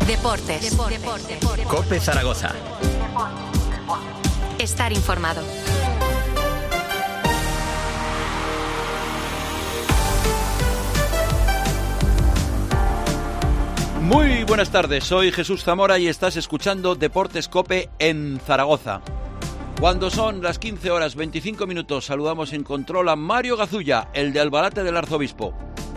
Deportes. COPE Zaragoza. Estar informado. Muy buenas tardes, soy Jesús Zamora y estás escuchando Deportes COPE en Zaragoza. Cuando son las 15 horas 25 minutos, saludamos en control a Mario Gazulla, el de Albalate del Arzobispo.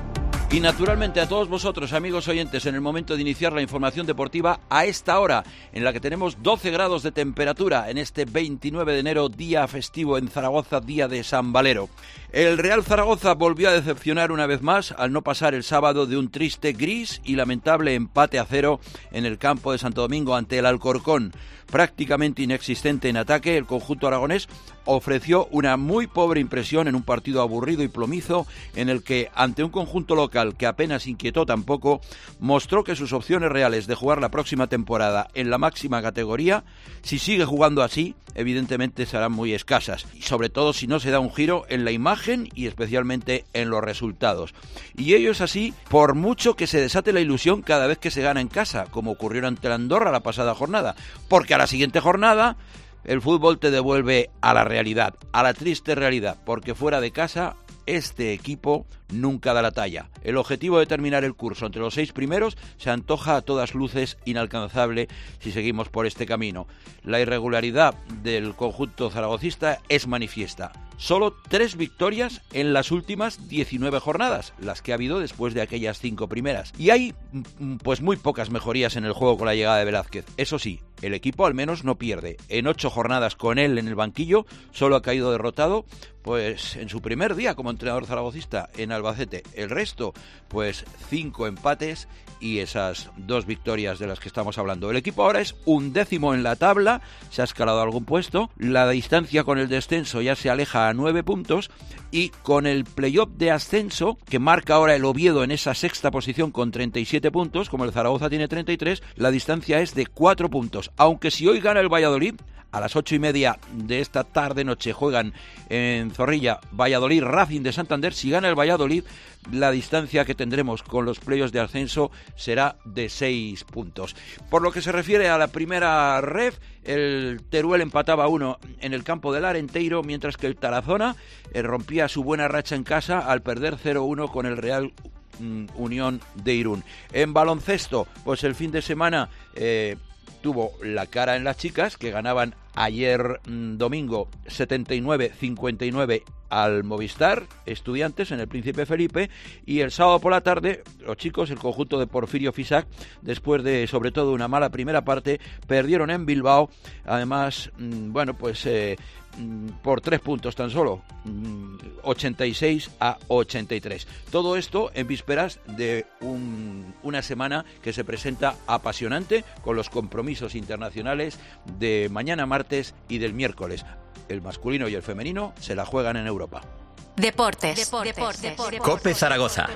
Y naturalmente a todos vosotros, amigos oyentes, en el momento de iniciar la información deportiva a esta hora, en la que tenemos 12 grados de temperatura en este 29 de enero, día festivo en Zaragoza, día de San Valero. El Real Zaragoza volvió a decepcionar una vez más al no pasar el sábado de un triste, gris y lamentable empate a 0 en el campo de Santo Domingo ante el Alcorcón. Prácticamente inexistente en ataque, el conjunto aragonés ofreció una muy pobre impresión en un partido aburrido y plomizo en el que, ante un conjunto local que apenas inquietó tampoco, mostró que sus opciones reales de jugar la próxima temporada en la máxima categoría, si sigue jugando así, evidentemente serán muy escasas, y sobre todo si no se da un giro en la imagen y especialmente en los resultados. Y ello es así por mucho que se desate la ilusión cada vez que se gana en casa, como ocurrió ante la Andorra la pasada jornada, porque a la siguiente jornada el fútbol te devuelve a la realidad, a la triste realidad, porque fuera de casa este equipo nunca da la talla. El objetivo de terminar el curso entre los 6 primeros se antoja a todas luces inalcanzable si seguimos por este camino. La irregularidad del conjunto zaragocista es manifiesta. Solo 3 victorias en las últimas 19 jornadas, las que ha habido después de aquellas 5 primeras. Y hay pues muy pocas mejorías en el juego con la llegada de Velázquez. Eso sí, el equipo al menos no pierde. En 8 jornadas con él en el banquillo, solo ha caído derrotado pues en su primer día como entrenador zaragocista en Albacete. El resto, pues 5 empates y esas 2 victorias de las que estamos hablando. El equipo ahora es 11º en la tabla, se ha escalado algún puesto, la distancia con el descenso ya se aleja a 9 puntos y con el playoff de ascenso que marca ahora el Oviedo en esa 6ª posición con 37 puntos, como el Zaragoza tiene 33, la distancia es de 4 puntos, aunque si hoy gana el Valladolid, a las 8:30 de esta tarde-noche juegan en Zorrilla Valladolid Racing de Santander. Si gana el Valladolid, la distancia que tendremos con los playoffs de ascenso será de 6 puntos. Por lo que se refiere a la primera ref, el Teruel empataba 1 en el campo del Arenteiro, mientras que el Tarazona rompía su buena racha en casa al perder 0-1 con el Real Unión de Irún. En baloncesto, pues el fin de semana tuvo la cara en las chicas, que ganaban ayer domingo 79-59 al Movistar Estudiantes en el Príncipe Felipe, y el sábado por la tarde los chicos, el conjunto de Porfirio Fisac, después de sobre todo una mala primera parte, perdieron en Bilbao, además por 3 puntos tan solo, 86-83. Todo esto en vísperas de una semana que se presenta apasionante con los compromisos internacionales de mañana martes y del miércoles. El masculino y el femenino se la juegan en Europa. Deportes. COPE Zaragoza.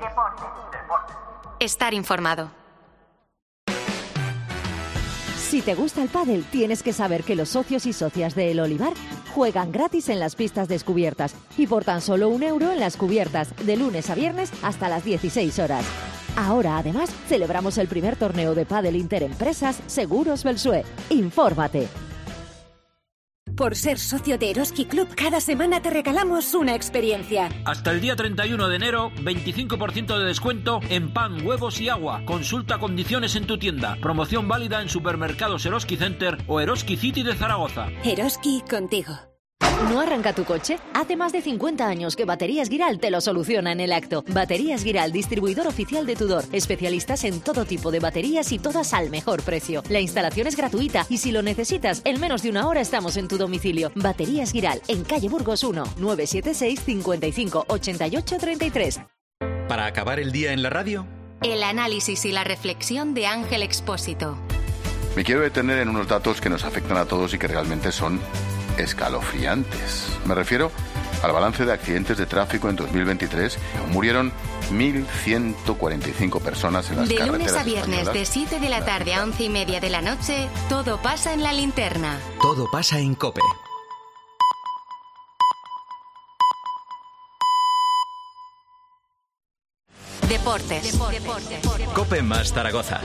Estar informado. Si te gusta el pádel, tienes que saber que los socios y socias de El Olivar juegan gratis en las pistas descubiertas y por tan solo €1 en las cubiertas, de lunes a viernes hasta las 16 horas. Ahora, además, celebramos el primer torneo de pádel interempresas Seguros Belsue. ¡Infórmate! Por ser socio de Eroski Club, cada semana te regalamos una experiencia. Hasta el día 31 de enero, 25% de descuento en pan, huevos y agua. Consulta condiciones en tu tienda. Promoción válida en supermercados Eroski Center o Eroski City de Zaragoza. Eroski, contigo. ¿No arranca tu coche? Hace más de 50 años que Baterías Guiral te lo soluciona en el acto. Baterías Guiral, distribuidor oficial de Tudor. Especialistas en todo tipo de baterías y todas al mejor precio. La instalación es gratuita y si lo necesitas, en menos de una hora estamos en tu domicilio. Baterías Guiral, en calle Burgos 1, 976 55 88 33. Para acabar el día en la radio, El análisis y la reflexión de Ángel Expósito. Me quiero detener en unos datos que nos afectan a todos y que realmente son escalofriantes. Me refiero al balance de accidentes de tráfico en 2023. Murieron 1.145 personas en las carreteras. De lunes a viernes, de 7 de la tarde a 11:30 de la noche, todo pasa en La Linterna. todo pasa en COPE. Deportes. COPE más Zaragoza.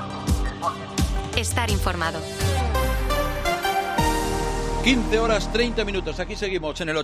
Estar informado. 15 horas 30 minutos. Aquí seguimos en el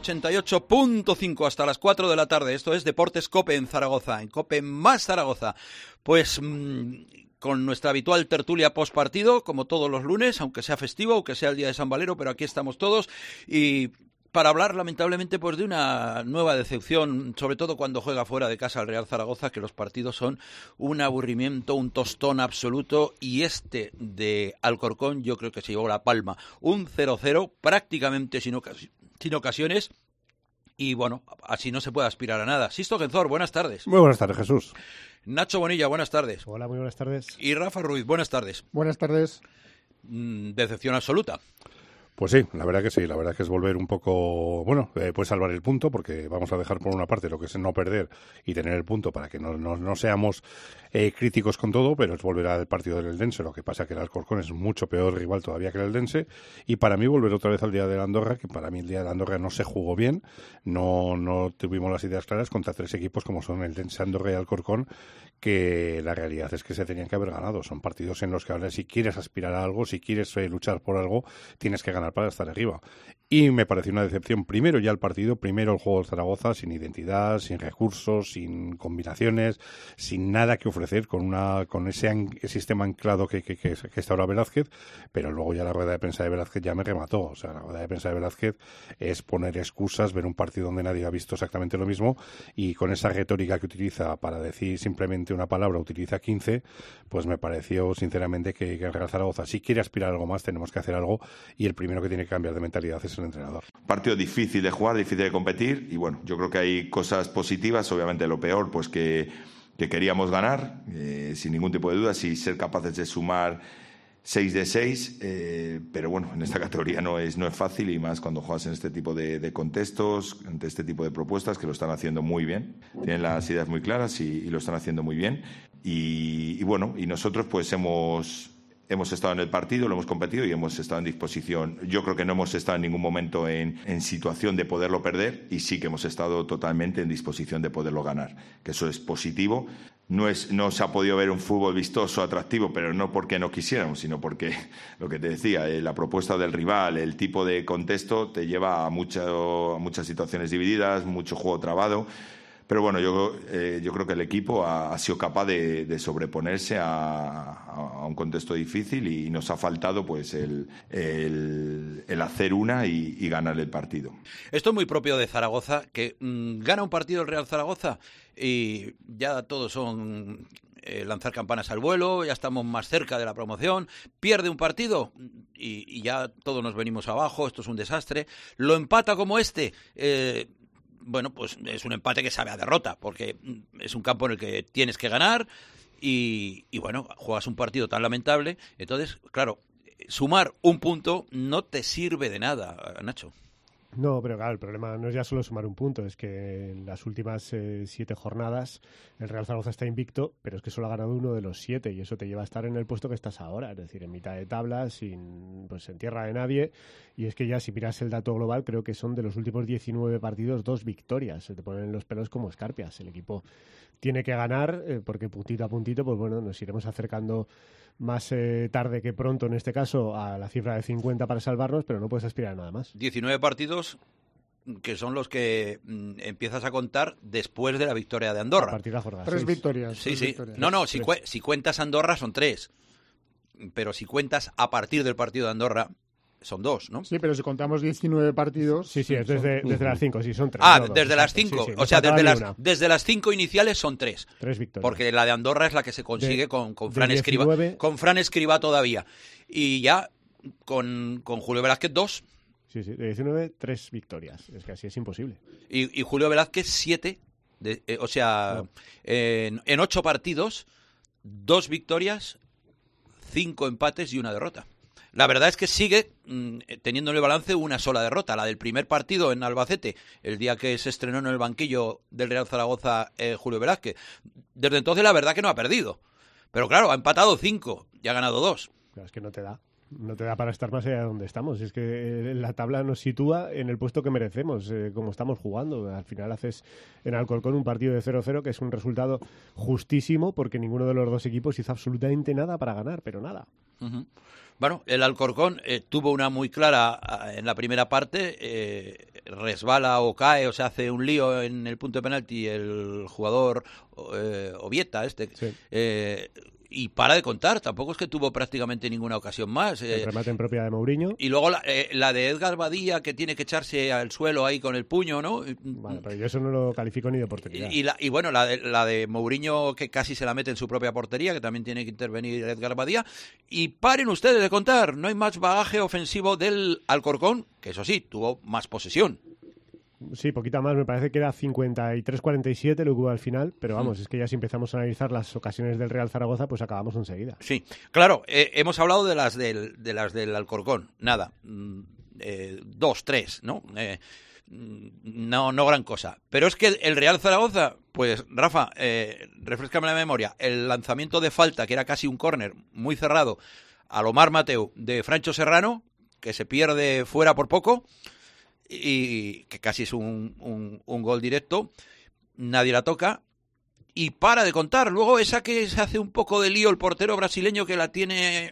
88.5 hasta las 4 de la tarde. Esto es Deportes COPE en Zaragoza, en COPE más Zaragoza. Pues con nuestra habitual tertulia postpartido, como todos los lunes, aunque sea festivo, aunque sea el día de San Valero, pero aquí estamos todos y para hablar, lamentablemente, pues de una nueva decepción, sobre todo cuando juega fuera de casa el Real Zaragoza, que los partidos son un aburrimiento, un tostón absoluto, y este de Alcorcón yo creo que se llevó la palma. Un 0-0, prácticamente sin ocasiones, y bueno, así no se puede aspirar a nada. Sisto Genzor, buenas tardes. Muy buenas tardes, Jesús. Nacho Bonilla, buenas tardes. Hola, muy buenas tardes. Y Rafa Ruiz, buenas tardes. Buenas tardes. Decepción absoluta. Pues sí, la verdad que es volver un poco, bueno, pues salvar el punto, porque vamos a dejar por una parte lo que es no perder y tener el punto para que no seamos críticos con todo, pero es volver al partido del Eldense. Lo que pasa es que el Alcorcón es mucho peor rival todavía que el Eldense, y para mí volver otra vez al día de la Andorra, que para mí el día de la Andorra no se jugó bien, no tuvimos las ideas claras contra tres equipos como son el Eldense, Andorra y Alcorcón, que la realidad es que se tenían que haber ganado. Son partidos en los que ahora, si quieres aspirar a algo, si quieres luchar por algo, tienes que ganar para estar arriba. Y me pareció una decepción, primero ya el partido, primero el juego de Zaragoza, sin identidad, sin recursos, sin combinaciones, sin nada que ofrecer, con ese sistema anclado que está ahora Velázquez, pero luego ya la rueda de prensa de Velázquez ya me remató. O sea, la rueda de prensa de Velázquez es poner excusas, ver un partido donde nadie ha visto exactamente lo mismo, y con esa retórica que utiliza para decir simplemente una palabra, utiliza 15, pues me pareció sinceramente que el Real Zaragoza, si quiere aspirar a algo más, tenemos que hacer algo, y el primero que tiene que cambiar de mentalidad es el entrenador. Partido difícil de jugar, difícil de competir, y bueno, yo creo que hay cosas positivas. Obviamente lo peor, pues que queríamos ganar, sin ningún tipo de dudas, y ser capaces de sumar 6 de 6, pero bueno, en esta categoría no es fácil, y más cuando juegas en este tipo de contextos, ante este tipo de propuestas, que lo están haciendo muy bien, tienen las ideas muy claras y lo están haciendo muy bien, y bueno, y nosotros pues hemos estado en el partido, lo hemos competido y hemos estado en disposición. Yo creo que no hemos estado en ningún momento en situación de poderlo perder, y sí que hemos estado totalmente en disposición de poderlo ganar, que eso es positivo. No se ha podido ver un fútbol vistoso, atractivo, pero no porque no quisiéramos, sino porque, lo que te decía, la propuesta del rival, el tipo de contexto te lleva a muchas situaciones divididas, mucho juego trabado. Pero bueno, yo creo que el equipo ha sido capaz de sobreponerse a un contexto difícil, y nos ha faltado pues el hacer una y ganar el partido. Esto es muy propio de Zaragoza, que gana un partido el Real Zaragoza y ya todos son lanzar campanas al vuelo, ya estamos más cerca de la promoción. Pierde un partido y ya todos nos venimos abajo, esto es un desastre. Lo empata como bueno, pues es un empate que sabe a derrota, porque es un campo en el que tienes que ganar y bueno, juegas un partido tan lamentable. Entonces, claro, sumar un punto no te sirve de nada, Nacho. No, pero claro, el problema no es ya solo sumar un punto, es que en las últimas 7 jornadas el Real Zaragoza está invicto, pero es que solo ha ganado uno de los 7, y eso te lleva a estar en el puesto que estás ahora, es decir, en mitad de tabla, en tierra de nadie. Y es que ya, si miras el dato global, creo que son de los últimos 19 partidos 2 victorias, se te ponen los pelos como escarpias. El equipo tiene que ganar, porque puntito a puntito, pues bueno, nos iremos acercando más tarde que pronto, en este caso, a la cifra de 50 para salvarnos, pero no puedes aspirar a nada más. 19 partidos que son los que empiezas a contar después de la victoria de Andorra. A partir de la jornada 3 victorias. Sí, sí. Victorias. No, si cuentas Andorra son 3, pero si cuentas a partir del partido de Andorra son 2, ¿no? Sí, pero si contamos 19 partidos... Sí, es desde las 5, sí, son 3. Ah, no, desde las 5. Sí, o sea, desde las 5 iniciales son 3. 3 victorias. Porque la de Andorra es la que se consigue con Fran Escribá. Con Fran Escribá todavía. Y ya con Julio Velázquez 2. Sí, de 19, 3 victorias. Es que así es imposible. Y Julio Velázquez 7. O sea, no. En 8 partidos, 2 victorias, 5 empates y 1 derrota. La verdad es que sigue teniendo en el balance una sola derrota, la del primer partido en Albacete, el día que se estrenó en el banquillo del Real Zaragoza Julio Velázquez. Desde entonces la verdad que no ha perdido. Pero claro, ha empatado 5 y ha ganado 2. Pero es que no te da. no te da para estar más allá de donde estamos. Es que la tabla nos sitúa en el puesto que merecemos, como estamos jugando. Al final haces en Alcorcón un partido de 0-0, que es un resultado justísimo, porque ninguno de los dos equipos hizo absolutamente nada para ganar, pero nada. Uh-huh. Bueno, el Alcorcón tuvo una muy clara en la primera parte, resbala o cae o se hace un lío en el punto de penalti el jugador Ovieta sí. Y para de contar, tampoco es que tuvo prácticamente ninguna ocasión más. El remate en propia de Mourinho. Y luego la de Edgar Badía, que tiene que echarse al suelo ahí con el puño, ¿no? Bueno, pero yo eso no lo califico ni de portería. Y bueno, la de Mourinho, que casi se la mete en su propia portería, que también tiene que intervenir Edgar Badía. Y paren ustedes de contar, no hay más bagaje ofensivo del Alcorcón, que eso sí, tuvo más posesión. Sí, poquita más, me parece que era 53-47 lo que hubo al final, pero vamos, es que ya si empezamos a analizar las ocasiones del Real Zaragoza, pues acabamos enseguida. Sí, claro, hemos hablado de las del Alcorcón, nada, 2, 3, ¿no? No gran cosa. Pero es que el Real Zaragoza, pues Rafa, refréscame la memoria, el lanzamiento de falta, que era casi un córner muy cerrado, a Omar Mateu de Francho Serrano, que se pierde fuera por poco, y que casi es un gol directo, nadie la toca y para de contar. Luego esa que se hace un poco de lío el portero brasileño, que la tiene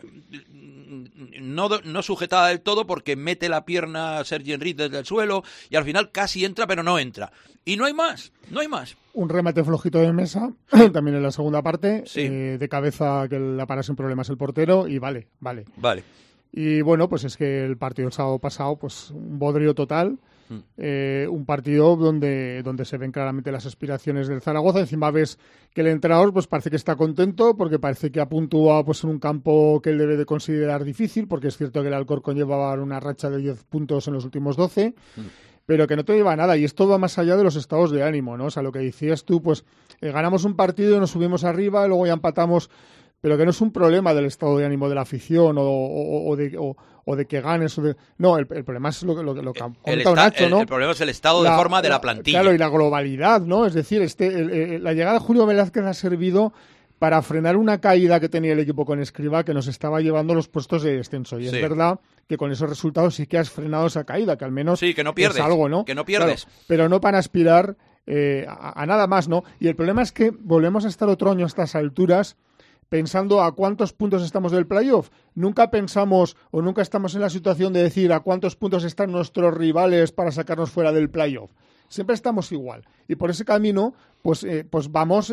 no sujetada del todo porque mete la pierna a Sergi Enrique desde el suelo y al final casi entra pero no entra y no hay más. Un remate flojito de Mesa también en la segunda parte, sí. De cabeza, que la para sin problemas el portero y vale. Y bueno, pues es que el partido del sábado pasado, pues un bodrio total, un partido donde se ven claramente las aspiraciones del Zaragoza. Encima ves que el entrenador pues parece que está contento porque parece que ha puntuado pues en un campo que él debe de considerar difícil, porque es cierto que el Alcorcón llevaba una racha de 10 puntos en los últimos 12, pero que no te lleva a nada, y esto va más allá de los estados de ánimo, ¿no? O sea, lo que decías tú, pues ganamos un partido y nos subimos arriba, y luego ya empatamos, pero que no es un problema del estado de ánimo de la afición o de que ganes. No, el problema es lo que comenta Nacho, ¿no? El problema es el estado de forma de la plantilla. Claro, y la globalidad, ¿no? Es decir, la llegada de Julio Velázquez ha servido para frenar una caída que tenía el equipo con Escribá, que nos estaba llevando los puestos de descenso. Y sí, es verdad que con esos resultados sí que has frenado esa caída, que al menos sí, que no pierdes, es algo, ¿no? Que no pierdes. Claro, pero no para aspirar a nada más, ¿no? Y el problema es que volvemos a estar otro año a estas alturas pensando a cuántos puntos estamos del playoff. Nunca pensamos o nunca estamos en la situación de decir a cuántos puntos están nuestros rivales para sacarnos fuera del playoff. Siempre estamos igual. Y por ese camino, pues vamos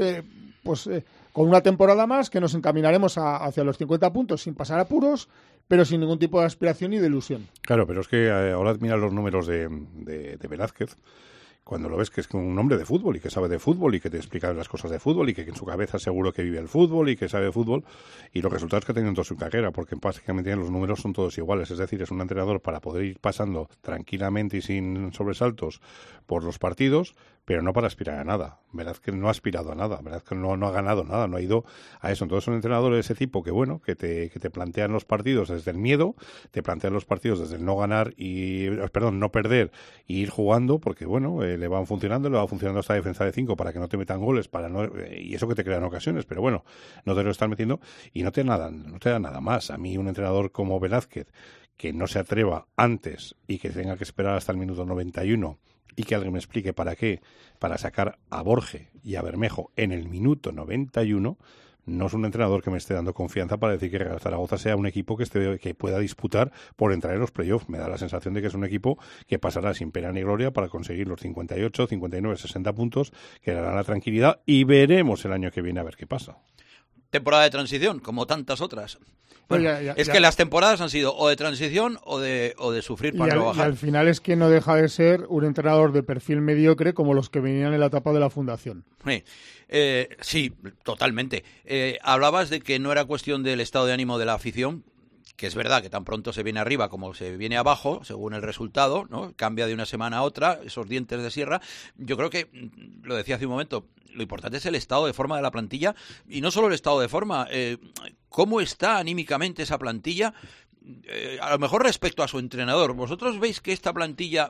con una temporada más que nos encaminaremos hacia los 50 puntos sin pasar apuros, pero sin ningún tipo de aspiración ni de ilusión. Claro, pero es que ahora mira los números de Velázquez. Cuando lo ves que es un hombre de fútbol y que sabe de fútbol y que te explica las cosas de fútbol y que en su cabeza seguro que vive el fútbol y que sabe de fútbol, y los resultados que ha tenido en toda su carrera, porque básicamente los números son todos iguales, es decir, es un entrenador para poder ir pasando tranquilamente y sin sobresaltos por los partidos, pero no para aspirar a nada. Verdad que no ha aspirado a nada, verdad que no ha ganado nada, no ha ido a eso. Entonces son entrenadores de ese tipo que bueno, que te plantean los partidos desde el miedo, te plantean los partidos desde el no ganar no perder y ir jugando, porque bueno, le va funcionando esta defensa de 5 para que no te metan goles, y eso que te crean ocasiones, pero bueno, no te lo están metiendo y no te da nada más. A mí un entrenador como Velázquez, que no se atreva antes y que tenga que esperar hasta el minuto 91 y que alguien me explique para qué, para sacar a Borge y a Bermejo en el minuto 91, no es un entrenador que me esté dando confianza para decir que Real Zaragoza sea un equipo que pueda disputar por entrar en los playoffs. Me da la sensación de que es un equipo que pasará sin pena ni gloria para conseguir los 58, 59, 60 puntos, que le darán la tranquilidad, y veremos el año que viene a ver qué pasa. Temporada de transición, como tantas otras. Bueno, que las temporadas han sido o de transición o de sufrir para no bajar. Y al final es que no deja de ser un entrenador de perfil mediocre como los que venían en la etapa de la fundación. Sí, totalmente. Hablabas de que no era cuestión del estado de ánimo de la afición, que es verdad que tan pronto se viene arriba como se viene abajo, según el resultado, ¿no? Cambia de una semana a otra, esos dientes de sierra. Yo creo que, lo decía hace un momento, lo importante es el estado de forma de la plantilla, y no solo el estado de forma, cómo está anímicamente esa plantilla, a lo mejor respecto a su entrenador. ¿Vosotros veis que esta plantilla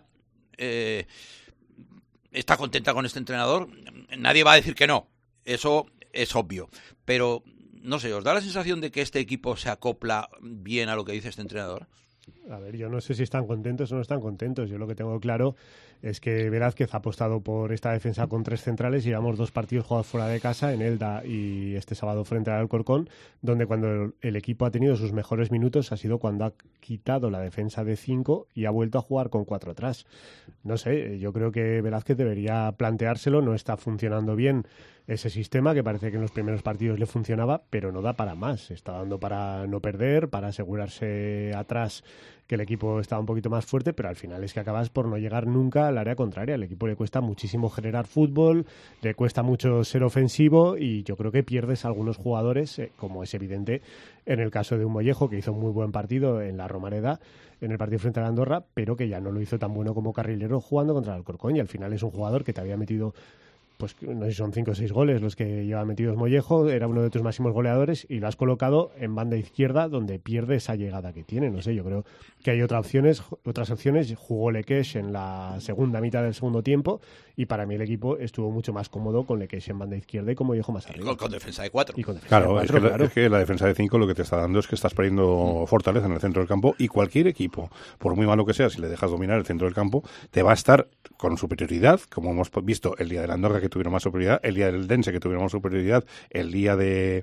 está contenta con este entrenador? Nadie va a decir que no, eso es obvio, pero no sé, ¿os da la sensación de que este equipo se acopla bien a lo que dice este entrenador? A ver, yo no sé si están contentos o no están contentos. Yo lo que tengo claro es que Velázquez ha apostado por esta defensa con 3 centrales. Llevamos 2 partidos jugados fuera de casa, en Elda y este sábado frente al Alcorcón, donde cuando el equipo ha tenido sus mejores minutos ha sido cuando ha quitado la defensa de 5 y ha vuelto a jugar con 4 atrás. No sé, yo creo que Velázquez debería planteárselo. No está funcionando bien ese sistema, que parece que en los primeros partidos le funcionaba, pero no da para más. Está dando para no perder, para asegurarse atrás que el equipo estaba un poquito más fuerte, pero al final es que acabas por no llegar nunca al área contraria. Al equipo le cuesta muchísimo generar fútbol, le cuesta mucho ser ofensivo y yo creo que pierdes a algunos jugadores, como es evidente en el caso de un Mollejo, que hizo un muy buen partido en la Romareda, en el partido frente a la Andorra, pero que ya no lo hizo tan bueno como carrilero jugando contra el Alcorcón, y al final es un jugador que te había metido, pues no sé si son 5 o 6 goles los que lleva metidos Mollejo, era uno de tus máximos goleadores y lo has colocado en banda izquierda donde pierde esa llegada que tiene. No sé, yo creo que hay otras opciones. Jugó Lekesh en la segunda mitad del segundo tiempo y para mí el equipo estuvo mucho más cómodo con Lekesh en banda izquierda y con Mollejo más arriba. Con defensa de 4. Claro, es que la defensa de 5 lo que te está dando es que estás perdiendo fortaleza en el centro del campo, y cualquier equipo, por muy malo que sea, si le dejas dominar el centro del campo, te va a estar con superioridad, como hemos visto el día de la Andorra, que tuvieron más superioridad, el día del Dense, que tuvieron más superioridad, el día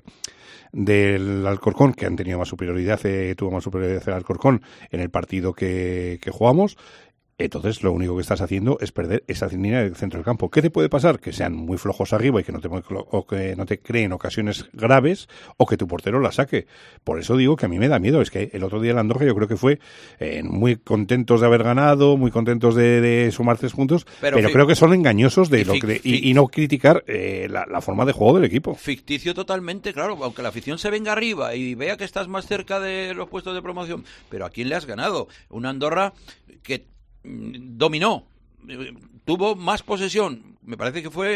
del Alcorcón, que han tenido más superioridad, tuvo más superioridad el Alcorcón en el partido que jugamos. Entonces, lo único que estás haciendo es perder esa línea del centro del campo. ¿Qué te puede pasar? Que sean muy flojos arriba y que no te creen ocasiones graves, o que tu portero la saque. Por eso digo que a mí me da miedo. Es que el otro día en la Andorra yo creo que fue muy contentos de haber ganado, muy contentos de sumar 3 puntos, pero creo que son engañosos y no criticar la forma de juego del equipo. Ficticio totalmente, claro, aunque la afición se venga arriba y vea que estás más cerca de los puestos de promoción. Pero ¿a quién le has ganado? Una Andorra que dominó, tuvo más posesión, me parece que fue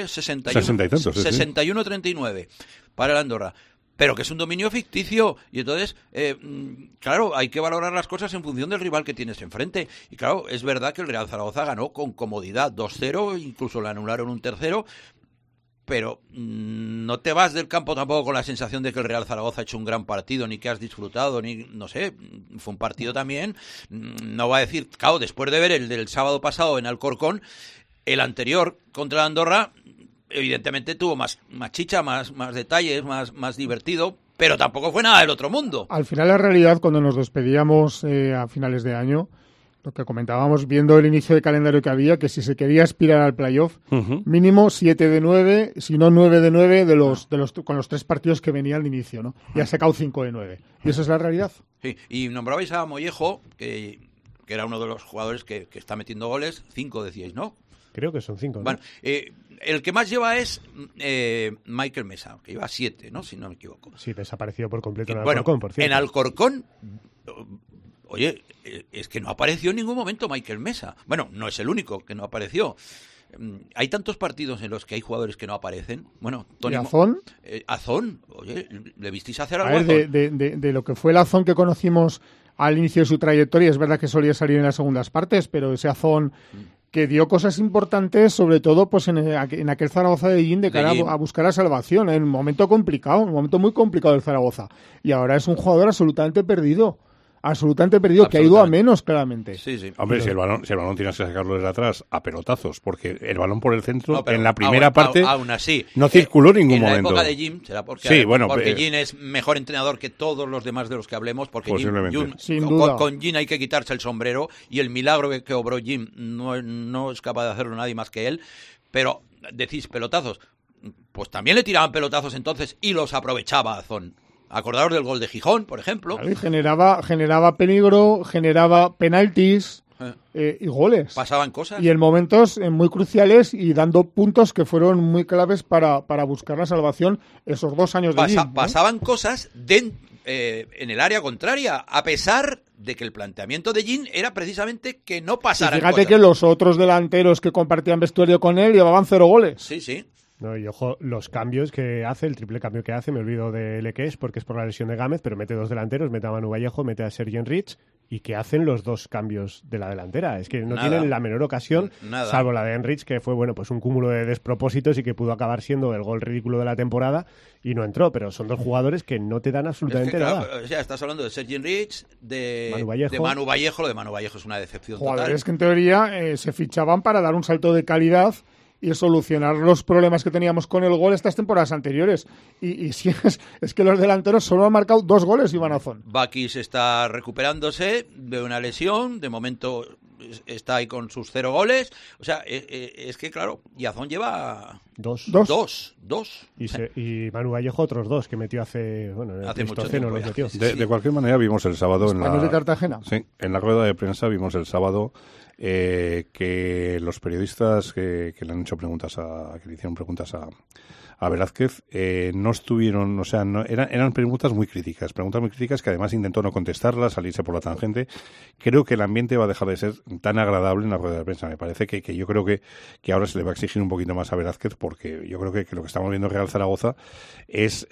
61-39 para el Andorra, pero que es un dominio ficticio, y entonces claro, hay que valorar las cosas en función del rival que tienes enfrente. Y claro, es verdad que el Real Zaragoza ganó con comodidad 2-0, incluso le anularon un tercero, pero no te vas del campo tampoco con la sensación de que el Real Zaragoza ha hecho un gran partido, ni que has disfrutado, ni no sé, fue un partido también, no va a decir, claro, después de ver el del sábado pasado en Alcorcón, el anterior contra Andorra, evidentemente tuvo más chicha, más detalles, más divertido, pero tampoco fue nada del otro mundo. Al final, la realidad, cuando nos despedíamos a finales de año, lo que comentábamos viendo el inicio de calendario que había, que si se quería aspirar al playoff, mínimo 7 de 9, si no 9 de 9 con los 3 partidos que venían al inicio, ¿no? Y ha sacado 5 de 9. Y esa es la realidad. Sí, y nombrabais a Mollejo, que era uno de los jugadores que está metiendo goles, 5 decíais, ¿no? Creo que son 5, ¿no? Bueno, el que más lleva es Michael Mesa, que lleva 7, ¿no? Si no me equivoco. Sí, desapareció por completo en Alcorcón, por cierto. En Alcorcón, oye, es que no apareció en ningún momento Michael Mesa. Bueno, no es el único que no apareció. Hay tantos partidos en los que hay jugadores que no aparecen. Bueno, Tony ¿Y Azón? Azón, oye, ¿le visteis hacer algo? A ver, de lo que fue el Azón que conocimos al inicio de su trayectoria, es verdad que solía salir en las segundas partes, pero ese Azón que dio cosas importantes, sobre todo pues en aquel Zaragoza de Gin de cara a buscar la salvación, en un momento complicado, un momento muy complicado del Zaragoza. Y ahora es un jugador absolutamente perdido, que ha ido a menos, claramente. Sí. Hombre, si el balón tienes que sacarlo desde atrás a pelotazos, porque el balón por el centro, en la primera parte, aún así, no circuló en ningún momento. En la época de Jim, será porque Jim es mejor entrenador que todos los demás de los que hablemos, porque con Jim hay que quitarse el sombrero, y el milagro que obró Jim no es capaz de hacerlo nadie más que él. Pero decís pelotazos, pues también le tiraban pelotazos entonces y los aprovechaba Azón. Acordaros del gol de Gijón, por ejemplo. Claro, y generaba peligro, generaba penaltis y goles. Pasaban cosas. Y en momentos muy cruciales y dando puntos que fueron muy claves para buscar la salvación esos 2 años de Jim, ¿no? Pasaban cosas en el área contraria, a pesar de que el planteamiento de Jim era precisamente que no pasaran cosas. Fíjate que los otros delanteros que compartían vestuario con él llevaban 0 goles. Sí. No, y ojo, los cambios que hace, el triple cambio que hace, me olvido de Lekesh porque es por la lesión de Gámez, pero mete 2 delanteros, mete a Manu Vallejo, mete a Sergi Enrich ¿Y qué hacen los dos cambios de la delantera? Es que no tienen la menor ocasión, salvo la de Enrich, que fue pues un cúmulo de despropósitos y que pudo acabar siendo el gol ridículo de la temporada y no entró. Pero son dos jugadores que no te dan absolutamente nada. O sea, estás hablando de Sergi Enrich, de Manu Vallejo. Lo de Manu Vallejo es una decepción jugadores total. Que en teoría se fichaban para dar un salto de calidad y solucionar los problemas que teníamos con el gol estas temporadas anteriores. Y si es que los delanteros solo han marcado 2 goles, Iván Azón. Bakis está recuperándose de una lesión, de momento está ahí con sus 0 goles. O sea, es que claro, y Azón lleva... Dos. Y Manu Vallejo otros 2 que metió hace mucho tiempo. Los metió. De cualquier manera vimos el sábado de Cartagena. Sí, en la rueda de prensa vimos el sábado que los periodistas que le han hecho preguntas que le hicieron preguntas a Velázquez no estuvieron, o sea, eran preguntas muy críticas que además intentó no contestarlas, salirse por la tangente. Creo que el ambiente va a dejar de ser tan agradable en la rueda de prensa. Me parece que yo creo que ahora se le va a exigir un poquito más a Velázquez, porque yo creo que lo que estamos viendo en Real Zaragoza es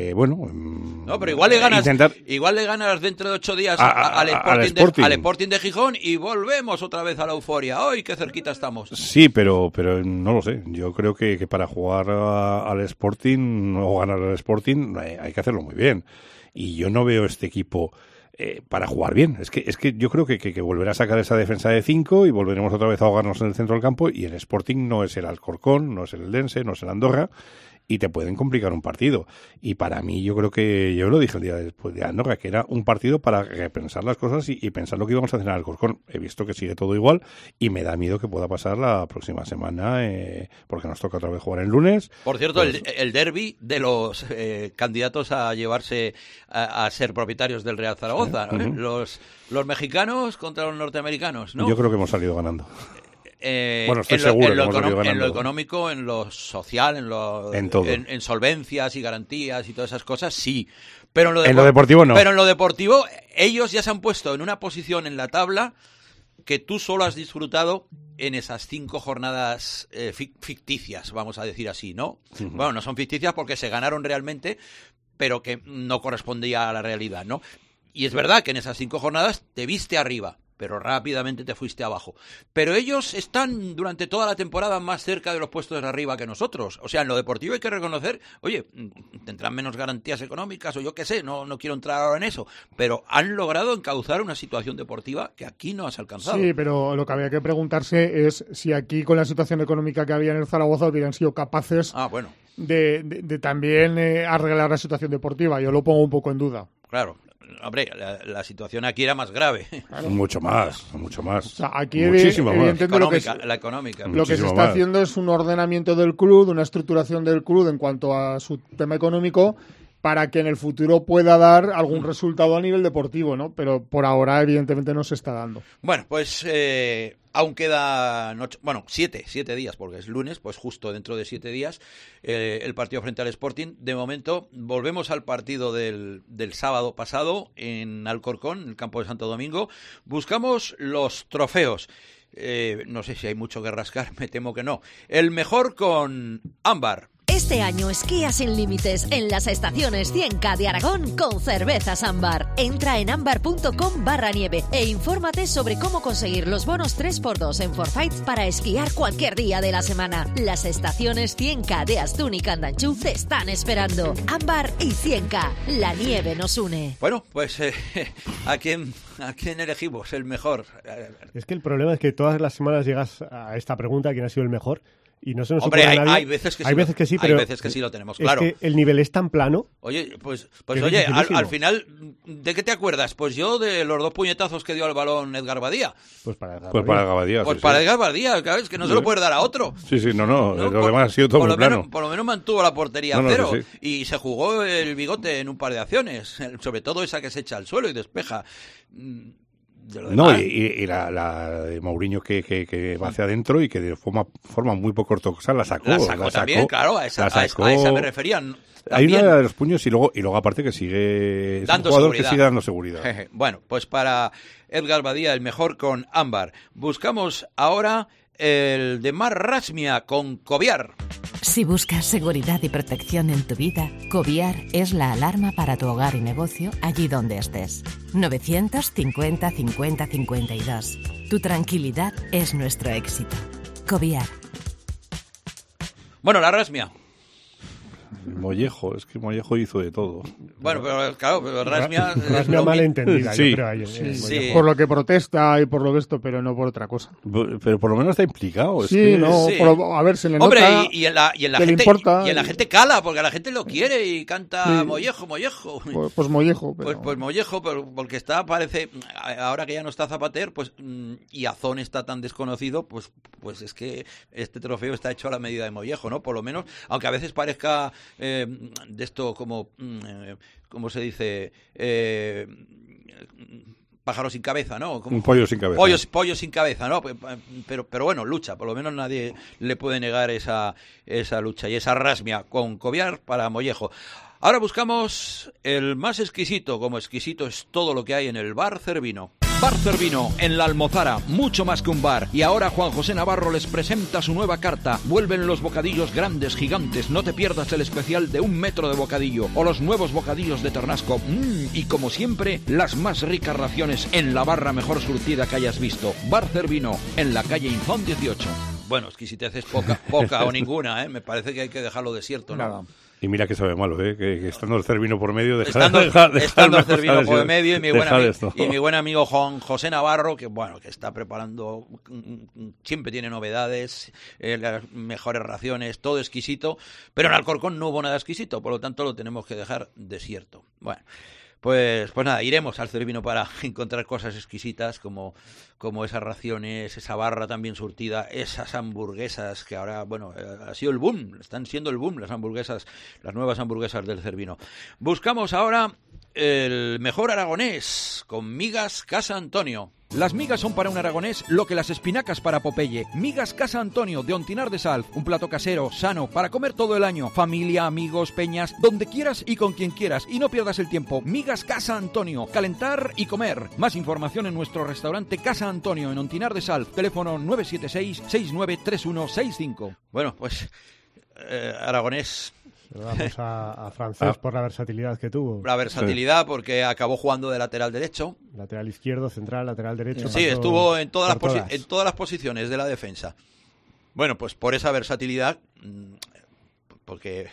no, pero igual le ganas dentro de 8 días al Sporting de Gijón y volvemos otra vez a la euforia. ¡Ay, qué cerquita estamos! Sí, pero no lo sé. Yo creo que para jugar al Sporting o ganar al Sporting hay que hacerlo muy bien. Y yo no veo este equipo para jugar bien. Es que yo creo que volverá a sacar esa defensa de 5 y volveremos otra vez a ahogarnos en el centro del campo, y el Sporting no es el Alcorcón, no es el Eldense, no es el Andorra, y te pueden complicar un partido. Y para mí, yo creo que yo lo dije el día después de Andorra, que era un partido para repensar las cosas y pensar lo que íbamos a hacer en Alcorcón. He visto que sigue todo igual y me da miedo que pueda pasar la próxima semana, porque nos toca otra vez jugar el lunes. Por cierto, pues, el derbi de los candidatos a llevarse a ser propietarios del Real Zaragoza, ¿no? Los mexicanos contra los norteamericanos, ¿no? Yo creo que hemos salido ganando. Estoy seguro en lo económico, en lo social, en todo. En solvencias y garantías y todas esas cosas, sí. Pero en lo deportivo no. Pero en lo deportivo ellos ya se han puesto en una posición en la tabla que tú solo has disfrutado en esas 5 jornadas ficticias, vamos a decir así, ¿no? Uh-huh. Bueno, no son ficticias porque se ganaron realmente, pero que no correspondía a la realidad, ¿no? Y es verdad que en esas 5 jornadas te viste arriba, pero rápidamente te fuiste abajo. Pero ellos están durante toda la temporada más cerca de los puestos de arriba que nosotros. O sea, en lo deportivo hay que reconocer, oye, tendrán menos garantías económicas o yo qué sé, no quiero entrar ahora en eso, pero han logrado encauzar una situación deportiva que aquí no has alcanzado. Sí, pero lo que había que preguntarse es si aquí con la situación económica que había en el Zaragoza hubieran sido capaces de también arreglar la situación deportiva. Yo lo pongo un poco en duda. Claro. Hombre, la situación aquí era más grave. Claro. Mucho más. O sea, aquí muchísimo más. La económica. Lo que se está haciendo es un ordenamiento del club, una estructuración del club en cuanto a su tema económico, para que en el futuro pueda dar algún resultado a nivel deportivo, ¿no? Pero por ahora, evidentemente, no se está dando. Bueno, pues aún queda 7 días, porque es lunes, pues justo dentro de 7 días el partido frente al Sporting. De momento, volvemos al partido del sábado pasado en Alcorcón, en el campo de Santo Domingo. Buscamos los trofeos. No sé si hay mucho que rascar, me temo que no. El mejor con Ámbar. Este año esquía sin límites en las estaciones 100K de Aragón con cervezas Ámbar. Entra en ambar.com/nieve e infórmate sobre cómo conseguir los bonos 3x2 en Forfait para esquiar cualquier día de la semana. Las estaciones 100K de Astún y Candanchú te están esperando. Ámbar y 100K, la nieve nos une. Bueno, pues ¿a quién elegimos el mejor? Es que el problema es que todas las semanas llegas a esta pregunta, ¿quién ha sido el mejor? Y no se nos ocurre a nadie. Hay veces que sí, pero hay veces que sí lo tenemos claro. Es que el nivel es tan plano. Oye, pues oye, al final, ¿de qué te acuerdas? Pues yo de los 2 puñetazos que dio al balón Edgar Badía. Pues para Edgar Badía. Pues para Edgar Badía, ¿sabes? Que no se lo puede dar a otro. Sí, no, lo demás ha sido todo muy plano. Por lo menos mantuvo la portería a 0 y se jugó el bigote en un par de acciones, sobre todo esa que se echa al suelo y despeja. No, y la de Mourinho que va hacia adentro y que de forma muy poco ortodoxa la sacó también, claro, a esa me referían. Hay una de los puños y luego aparte que sigue dando es un jugador seguridad. Que sigue dando seguridad. Bueno, pues para Edgar Badía el mejor con Ámbar. Buscamos ahora el de Mar Rasmia con Cobiar. Si buscas seguridad y protección en tu vida, Coviar es la alarma para tu hogar y negocio allí donde estés. 950 50 52. Tu tranquilidad es nuestro éxito. Coviar. Bueno, la rasmia. Mollejo, es que Mollejo hizo de todo. Bueno, pero claro, pero rasmia... rasmia mal entendida, sí. yo creo. Sí. Por lo que protesta y por lo de esto, pero no por otra cosa. Pero por lo menos está implicado. Sí, no, sí. a ver, se le Hombre, nota y en la que le importa. Y en la gente cala, porque a la gente lo quiere y canta Mollejo. Pues Mollejo. Pero... Pues Mollejo, pero porque parece, ahora que ya no está Zapater, pues y Azón está tan desconocido, pues es que este trofeo está hecho a la medida de Mollejo, ¿no? Por lo menos, aunque a veces parezca de esto como, ¿cómo se dice? Pájaro sin cabeza, ¿no? Como un pollo sin cabeza. Pollo sin cabeza, ¿no? Pero bueno, lucha. Por lo menos nadie le puede negar esa lucha y esa rasmia con Coviar para Mollejo. Ahora buscamos el más exquisito. Como exquisito es todo lo que hay en el Bar Cervino. Bar Cervino, en La Almozara, mucho más que un bar. Y ahora Juan José Navarro les presenta su nueva carta. Vuelven los bocadillos grandes, gigantes. No te pierdas el especial de 1 metro de bocadillo. O los nuevos bocadillos de Ternasco. Y como siempre, las más ricas raciones en la barra mejor surtida que hayas visto. Bar Cervino, en la calle Inzón 18. Bueno, exquisitez es poca o ninguna, ¿eh? Me parece que hay que dejarlo desierto, ¿no? Nada. Y mira que sabe malo, que estando el Cervino por medio... Estando el Cervino por medio y mi buen amigo Juan José Navarro, que está preparando, siempre tiene novedades, las mejores raciones, todo exquisito, pero en Alcorcón no hubo nada exquisito, por lo tanto lo tenemos que dejar desierto. Bueno, pues nada, iremos al Cervino para encontrar cosas exquisitas como esas raciones, esa barra también surtida, esas hamburguesas que ahora, ha sido el boom, están siendo el boom las hamburguesas, las nuevas hamburguesas del Cervino. Buscamos ahora el mejor aragonés con Migas Casa Antonio. Las migas son para un aragonés lo que las espinacas para Popeye. Migas Casa Antonio de Ontinar de Sal. Un plato casero, sano, para comer todo el año. Familia, amigos, peñas, donde quieras y con quien quieras. Y no pierdas el tiempo. Migas Casa Antonio. Calentar y comer. Más información en nuestro restaurante Casa Antonio en Ontinar de Sal. Teléfono 976-693165. Bueno, pues aragonés... Vamos a Francés por la versatilidad que tuvo. La versatilidad porque acabó jugando de lateral derecho. Lateral izquierdo, central, lateral derecho. Sí, estuvo en todas las posiciones de la defensa. Bueno, pues por esa versatilidad, porque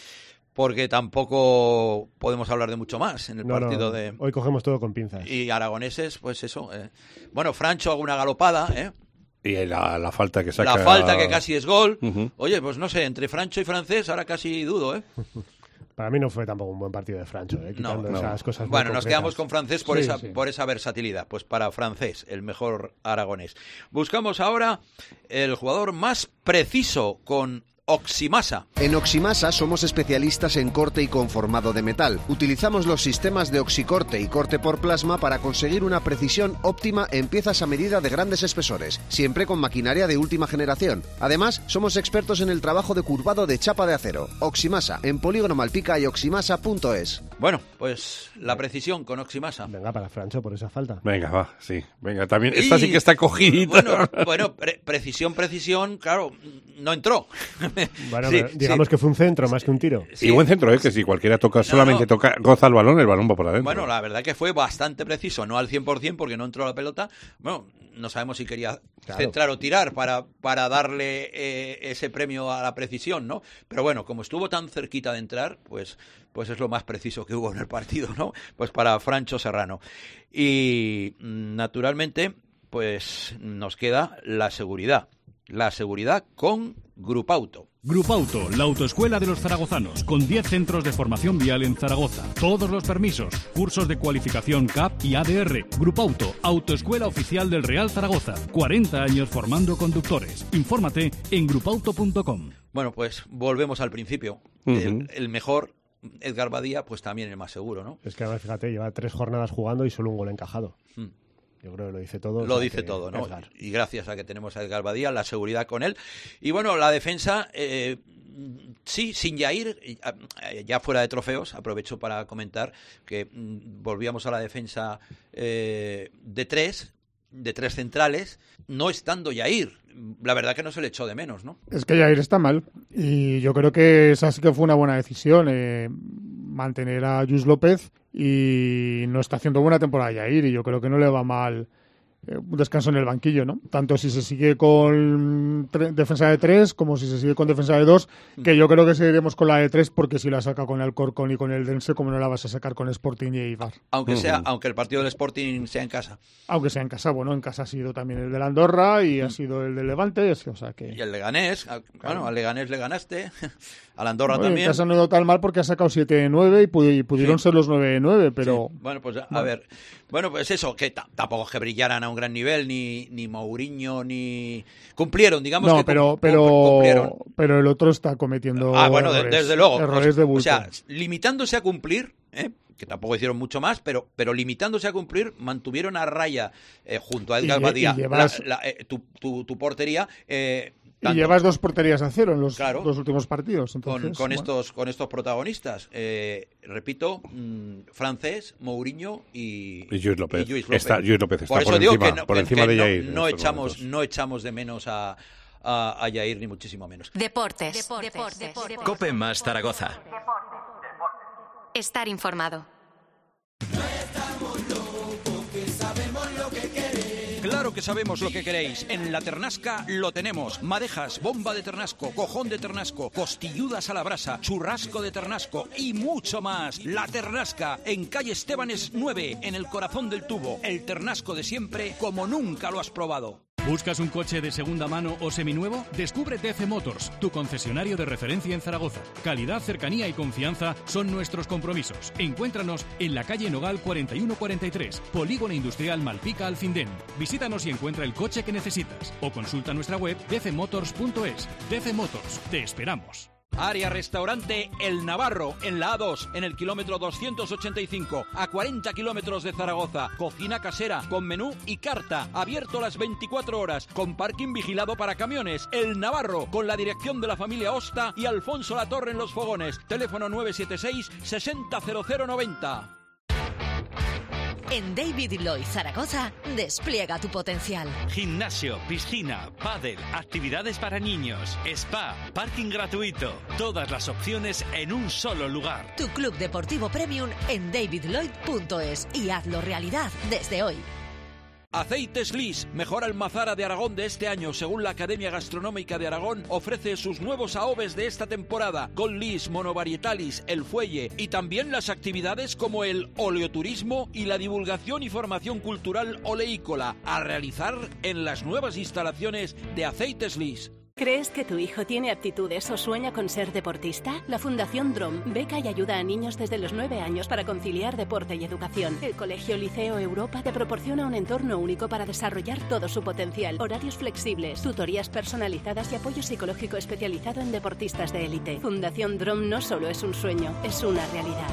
tampoco podemos hablar de mucho más en el partido de... Hoy cogemos todo con pinzas. Y aragoneses, pues eso. Francho hago una galopada, Y la falta que saca... La falta que casi es gol. Oye, pues no sé, entre Francho y Francés ahora casi dudo, Para mí no fue tampoco un buen partido de Francho, quitando esas cosas. Bueno, nos quedamos con Francés por esa versatilidad. Pues para Francés, el mejor aragonés. Buscamos ahora el jugador más preciso con Oximasa. En Oximasa somos especialistas en corte y conformado de metal. Utilizamos los sistemas de oxicorte y corte por plasma para conseguir una precisión óptima en piezas a medida de grandes espesores, siempre con maquinaria de última generación. Además, somos expertos en el trabajo de curvado de chapa de acero. Oximasa, en Polígono Malpica y oximasa.es. Bueno, pues la precisión con Oximasa. Venga, para Francho por esa falta. Venga, va, sí. Venga, también esta sí que está cogidita. Bueno, precisión, claro, no entró. Bueno, sí, digamos que fue un centro más que un tiro. Sí. Y buen centro, que si cualquiera toca, solamente goza el balón va para adentro. Bueno, la verdad que fue bastante preciso, no al 100% porque no entró la pelota. Bueno, no sabemos si quería centrar o tirar para darle ese premio a la precisión, ¿no? Pero bueno, como estuvo tan cerquita de entrar, pues es lo más preciso que hubo en el partido, ¿no? Pues para Francho Serrano. Y naturalmente, pues nos queda la seguridad. La seguridad con Grupauto. Grupauto, la autoescuela de los zaragozanos, con 10 centros de formación vial en Zaragoza. Todos los permisos, cursos de cualificación CAP y ADR. Grupauto, autoescuela oficial del Real Zaragoza. 40 años formando conductores. Infórmate en grupauto.com. Bueno, pues volvemos al principio. El mejor, Edgar Badía, pues también el más seguro, ¿no? Es que además, fíjate, lleva 3 jornadas jugando y solo un gol encajado. Yo creo que lo dice todo. Lo dice todo, ¿no? Edgar. Y gracias a que tenemos a Edgar Badía, la seguridad con él. Y bueno, la defensa, sí, sin Yair, ya fuera de trofeos, aprovecho para comentar que volvíamos a la defensa de 3. de 3 centrales, no estando Yair. La verdad que no se le echó de menos, ¿no? Es que Yair está mal y yo creo que esa sí que fue una buena decisión, mantener a Lluís López, y no está haciendo buena temporada Yair, y yo creo que no le va mal un descanso en el banquillo, ¿no? Tanto si se sigue con defensa de 3 como si se sigue con defensa de 2, que yo creo que seguiremos con la de 3, porque si la saca con el Alcorcón y con el Dense, como no la vas a sacar con Sporting y Eibar. Aunque el partido del Sporting sea en casa. Aunque sea en casa, bueno, en casa ha sido también el de la Andorra y ha sido el del Levante, o sea que... Y el Leganés, bueno, al Leganés le ganaste, a la Andorra también. En casa no ha ido tan mal porque ha sacado 7-9 y pudieron ser los 9-9, pero... Sí. Bueno, pues a ver, bueno, pues eso, que tampoco es que brillaran a un gran nivel, ni Mourinho, ni... Cumplieron, digamos que cumplieron. Pero el otro está cometiendo errores, desde luego. Errores de bulto. O sea, limitándose a cumplir, que tampoco hicieron mucho más, pero limitándose a cumplir, mantuvieron a raya, junto a Edgar Badía, tu portería... Y llevas 2 porterías a 0 en los 2 últimos partidos. Entonces, con estos protagonistas. Repito, Francés, Mourinho y Lluís López. Lluís López está por encima de Yair. No echamos de menos a Yair, ni muchísimo menos. Deportes. COPE más Zaragoza. Estar informado. Claro que sabemos lo que queréis. En La Ternasca lo tenemos. Madejas, bomba de ternasco, cojón de ternasco, costilludas a la brasa, churrasco de ternasco y mucho más. La Ternasca, en calle Estebanes 9, en el corazón del tubo. El ternasco de siempre, como nunca lo has probado. ¿Buscas un coche de segunda mano o seminuevo? Descubre DC Motors, tu concesionario de referencia en Zaragoza. Calidad, cercanía y confianza son nuestros compromisos. Encuéntranos en la calle Nogal 4143, Polígono Industrial Malpica Alcindén. Visítanos y encuentra el coche que necesitas. O consulta nuestra web dcmotors.es. DC Motors, te esperamos. Área Restaurante El Navarro, en la A2, en el kilómetro 285, a 40 kilómetros de Zaragoza. Cocina casera, con menú y carta, abierto las 24 horas, con parking vigilado para camiones. El Navarro, con la dirección de la familia Osta y Alfonso Latorre en los fogones. Teléfono 976 600090. En David Lloyd Zaragoza, despliega tu potencial. Gimnasio, piscina, pádel, actividades para niños, spa, parking gratuito. Todas las opciones en un solo lugar. Tu club deportivo premium en davidlloyd.es y hazlo realidad desde hoy. Aceites Lis, mejor almazara de Aragón de este año, según la Academia Gastronómica de Aragón, ofrece sus nuevos AOVEs de esta temporada, con Lis, Monovarietalis, El Fuelle, y también las actividades como el oleoturismo y la divulgación y formación cultural oleícola, a realizar en las nuevas instalaciones de Aceites Lis. ¿Crees que tu hijo tiene aptitudes o sueña con ser deportista? La Fundación DROM beca y ayuda a niños desde los 9 años para conciliar deporte y educación. El Colegio Liceo Europa te proporciona un entorno único para desarrollar todo su potencial. Horarios flexibles, tutorías personalizadas y apoyo psicológico especializado en deportistas de élite. Fundación DROM no solo es un sueño, es una realidad.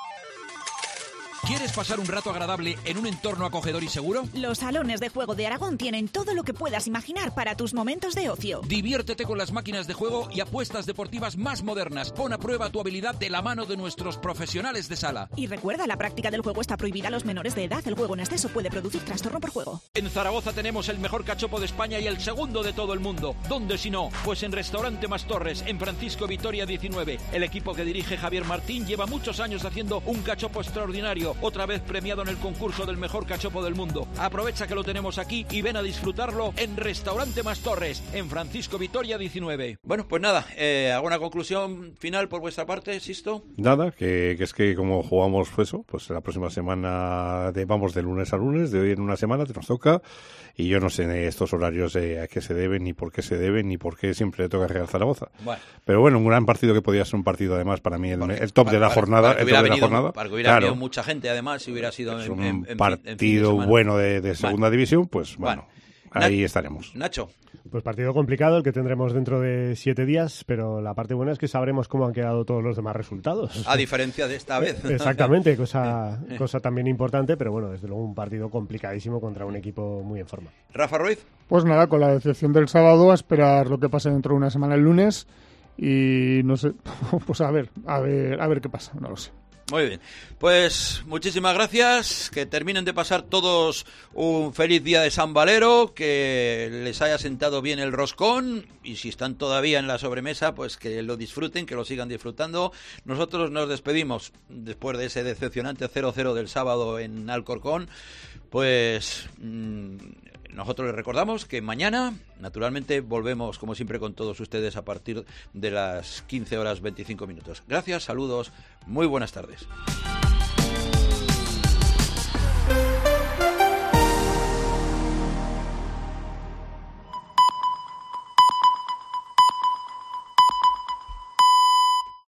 ¿Quieres pasar un rato agradable en un entorno acogedor y seguro? Los salones de juego de Aragón tienen todo lo que puedas imaginar para tus momentos de ocio. Diviértete con las máquinas de juego y apuestas deportivas más modernas. Pon a prueba tu habilidad de la mano de nuestros profesionales de sala. Y recuerda, la práctica del juego está prohibida a los menores de edad. El juego en exceso puede producir trastorno por juego. En Zaragoza tenemos el mejor cachopo de España y el segundo de todo el mundo. ¿Dónde si no? Pues en Restaurante Mas Torres, en Francisco Vitoria 19. El equipo que dirige Javier Martín lleva muchos años haciendo un cachopo extraordinario, otra vez premiado en el concurso del mejor cachopo del mundo. Aprovecha que lo tenemos aquí y ven a disfrutarlo en Restaurante Mas Torres, en Francisco Vitoria 19. Bueno, pues nada, ¿alguna conclusión final por vuestra parte, Sisto? Nada, que es que como jugamos eso, pues la próxima semana vamos de lunes a lunes, de hoy en una semana nos toca, y yo no sé estos horarios a qué se deben, ni por qué se deben, ni por qué siempre le toca Real Zaragoza. Bueno. Pero bueno, un gran partido que podía ser un partido además para mí el top de la jornada. Para que hubiera venido mucha gente además, si hubiera sido un partido bueno de segunda división, pues bueno, ahí estaremos. Nacho. Pues partido complicado el que tendremos dentro de 7 días, pero la parte buena es que sabremos cómo han quedado todos los demás resultados. A diferencia de esta vez. Exactamente, cosa también importante, pero bueno, desde luego un partido complicadísimo contra un equipo muy en forma. Rafa Ruiz. Pues nada, con la decepción del sábado, a esperar lo que pase dentro de una semana el lunes y no sé, pues a ver qué pasa, no lo sé. Muy bien, pues muchísimas gracias, que terminen de pasar todos un feliz día de San Valero, que les haya sentado bien el roscón y si están todavía en la sobremesa, pues que lo disfruten, que lo sigan disfrutando. Nosotros nos despedimos después de ese decepcionante 0-0 del sábado en Alcorcón, pues nosotros les recordamos que mañana, naturalmente, volvemos como siempre con todos ustedes a partir de las 15:25. Gracias, saludos, muy buenas tardes.